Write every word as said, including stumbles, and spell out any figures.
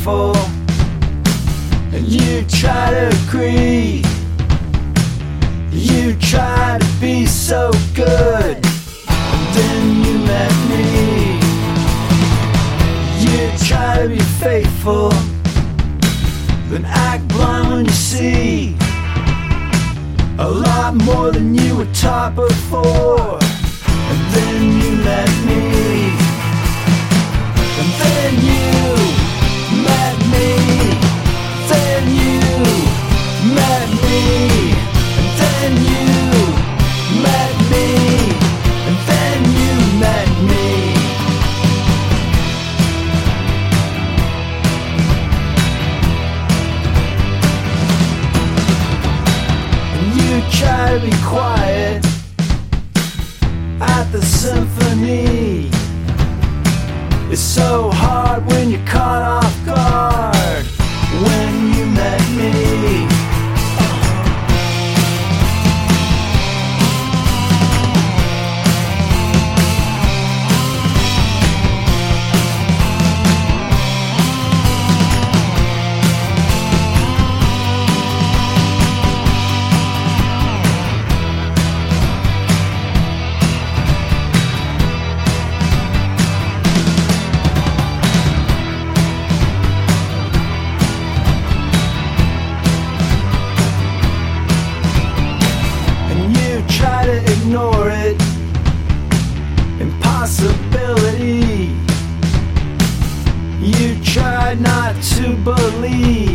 faithful, and you try to agree. You try to be so good, and then you met me. You try to be faithful, then act blind when you see a lot more than you were taught before. And then you met me. And then you met me. Then you met me. And then you met me. And then you met me. And you try to be quiet at the symphony. It's so hard when you're caught off guard. When you met me, try to ignore it. Impossibility. You try not to believe